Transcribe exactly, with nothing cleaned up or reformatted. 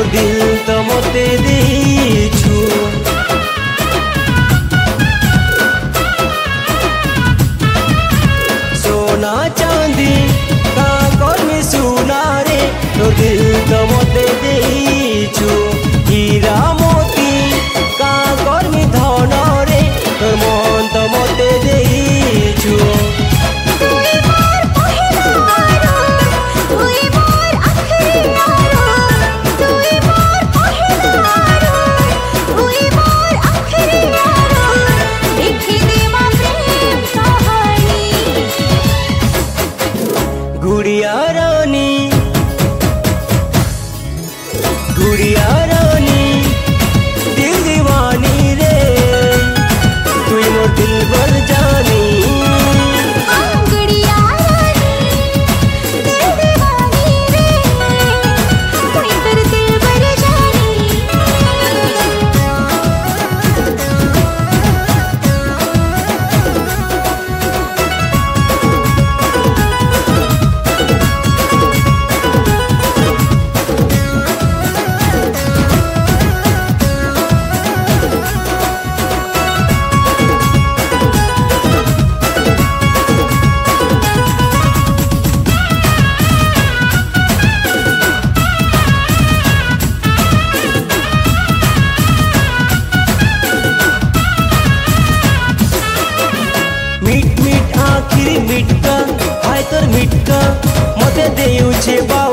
मोर दिल तो मते देछु सोना चांदी का कर्मी सुना रे तो दिल तो मते देछु हीरा मोती का कर्मी धन रे तो मन तो मते देछु गुड़िया रानी गुड़िया रानी दिल दीवानी रे तू मोर दिल बर जानी गुड़िया रानी दिल दीवानी रे तू मोर दिल बर जानी मीट मीट आखिरी मिटका हाय तोर मिटका मते देउ छे बा